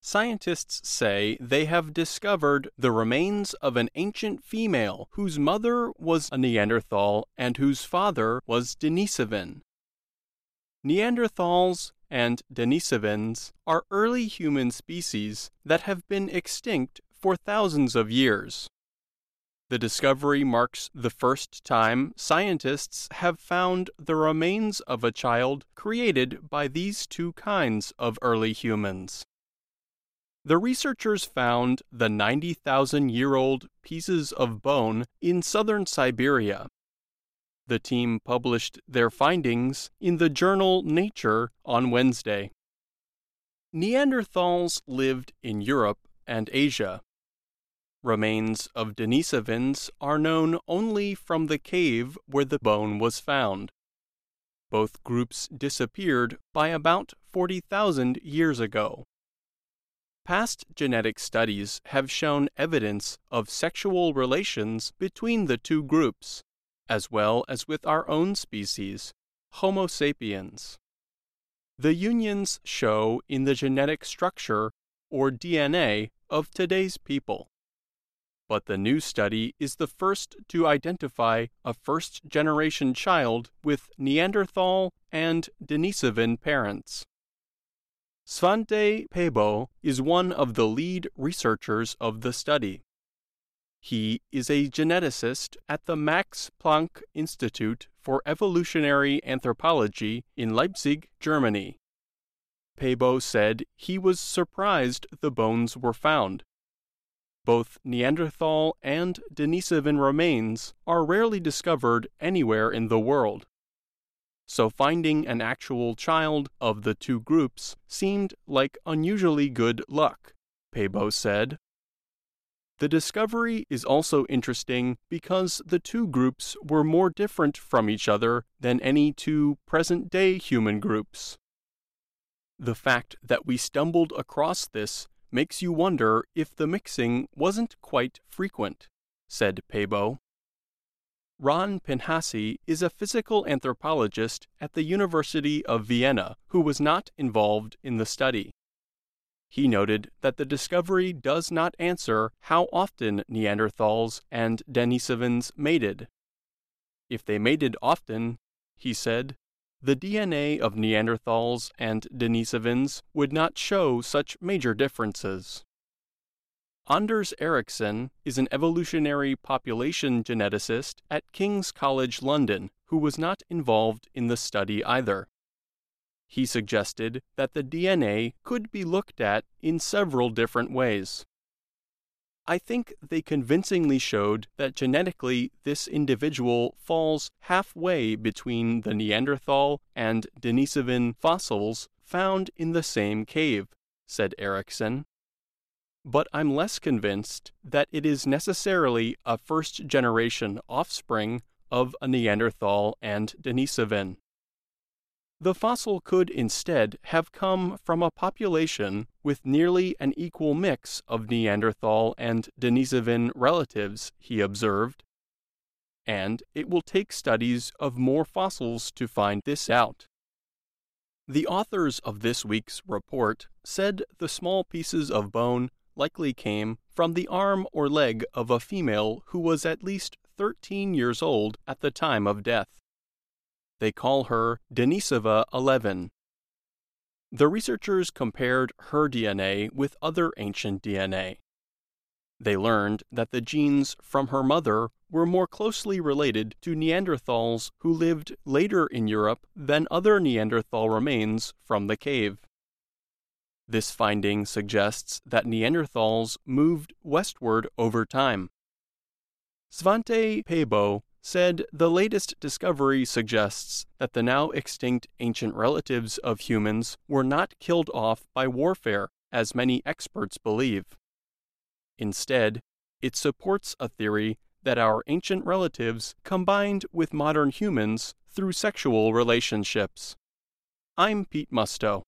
Scientists say they have discovered the remains of an ancient female whose mother was a Neanderthal and whose father was Denisovan. Neanderthals and Denisovans are early human species that have been extinct for thousands of years. The discovery marks the first time scientists have found the remains of a child created by these two kinds of early humans. The researchers found the 90,000-year-old pieces of bone in southern Siberia. The team published their findings in the journal Nature on Wednesday. Neanderthals lived in Europe and Asia. Remains of Denisovans are known only from the cave where the bone was found. Both groups disappeared by about 40,000 years ago. Past genetic studies have shown evidence of sexual relations between the two groups, as well as with our own species, Homo sapiens. The unions show in the genetic structure, or DNA, of today's people. But the new study is the first to identify a first-generation child with Neanderthal and Denisovan parents. Svante Pääbo is one of the lead researchers of the study. He is a geneticist at the Max Planck Institute for Evolutionary Anthropology in Leipzig, Germany. Pääbo said he was surprised the bones were found. Both Neanderthal and Denisovan remains are rarely discovered anywhere in the world. So finding an actual child of the two groups seemed like unusually good luck, Pääbo said. The discovery is also interesting because the two groups were more different from each other than any two present-day human groups. The fact that we stumbled across this makes you wonder if the mixing wasn't quite frequent, said Pääbo. Ron Pinhasi is a physical anthropologist at the University of Vienna who was not involved in the study. He noted that the discovery does not answer how often Neanderthals and Denisovans mated. If they mated often, he said, the DNA of Neanderthals and Denisovans would not show such major differences. Anders Ericsson is an evolutionary population geneticist at King's College London who was not involved in the study either. He suggested that the DNA could be looked at in several different ways. I think they convincingly showed that genetically this individual falls halfway between the Neanderthal and Denisovan fossils found in the same cave, said Ericsson. But I'm less convinced that it is necessarily a first-generation offspring of a Neanderthal and Denisovan. The fossil could instead have come from a population with nearly an equal mix of Neanderthal and Denisovan relatives, he observed. And it will take studies of more fossils to find this out. The authors of this week's report said the small pieces of bone likely came from the arm or leg of a female who was at least 13 years old at the time of death. They call her Denisova 11. The researchers compared her DNA with other ancient DNA. They learned that the genes from her mother were more closely related to Neanderthals who lived later in Europe than other Neanderthal remains from the cave. This finding suggests that Neanderthals moved westward over time. Svante Pääbo said the latest discovery suggests that the now extinct ancient relatives of humans were not killed off by warfare, as many experts believe. Instead, it supports a theory that our ancient relatives combined with modern humans through sexual relationships. I'm Pete Musto.